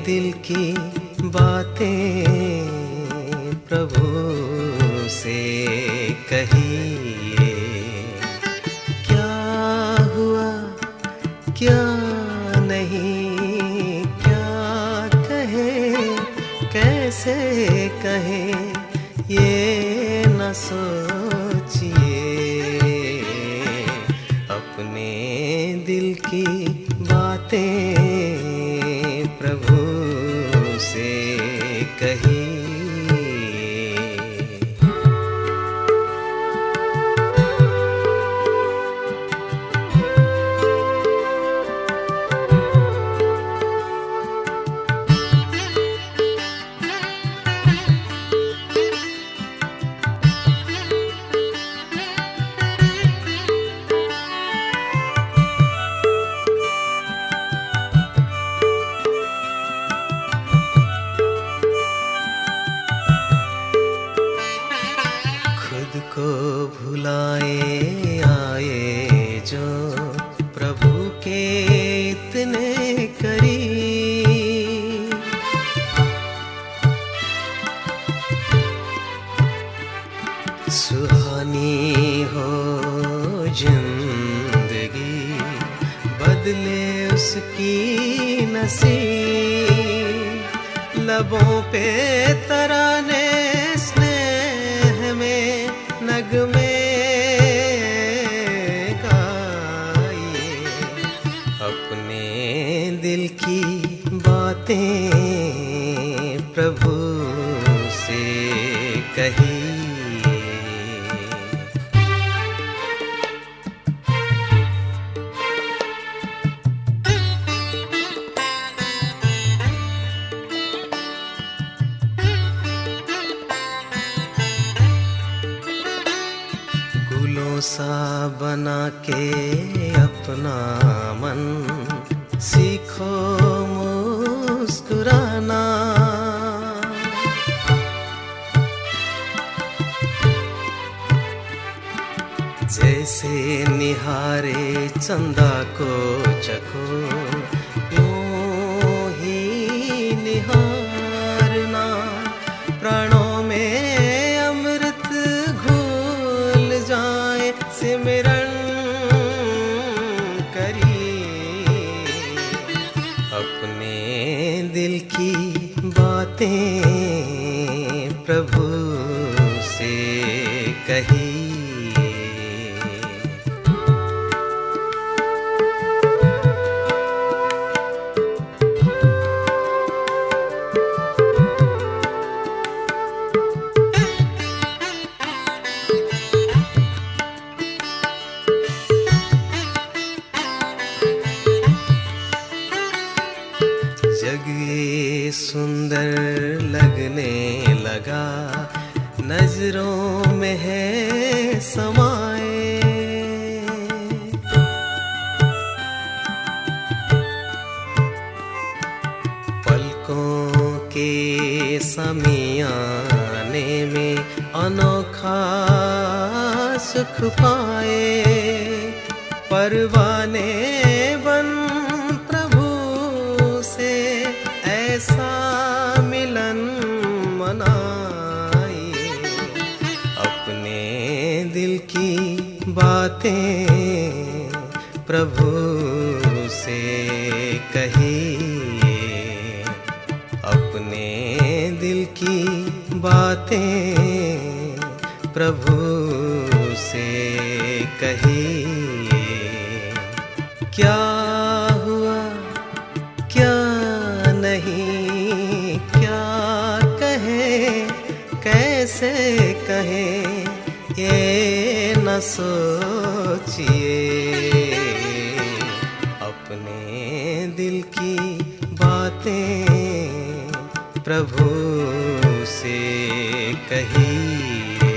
दिल की बातें प्रभु से कहिए। क्या हुआ क्या नहीं, क्या कहे कैसे कहे, ये न सोचिए। अपने दिल की बातें प्रभु से कहिए। खुद को भुलाए आए जो प्रभु के इतने करीब, सुहानी हो जिंदगी, बदले उसकी नसीब। लबों पे तराने नगमे गाइए। अपने दिल की बातें प्रभु से कहिए। सा बना के अपना मन सीखो मुस्कुराना। जैसे निहारे चंदा को चको, यूं ही निहारना। प्राणों में अमृत घुल जाए, सिमरन करिए। अपने दिल की बातें प्रभु से कहिए। जग ये सुंदर लगने लगा, नजरों में है समाए। पलकों के समियाने में अनोखा सुख पाए। परवाने बन ऐसा मिलन मनाइए। अपने दिल की बातें प्रभु से कहिए। अपने दिल की बातें प्रभु से कहिए। क्या हुआ क्या नहीं, क्या कहे कैसे कहे, ये न सोचिए। अपने दिल की बातें प्रभु से कहिए।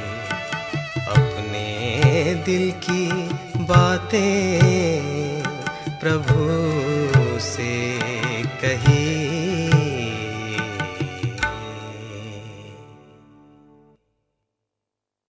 अपने दिल की बातें प्रभु से कहिए।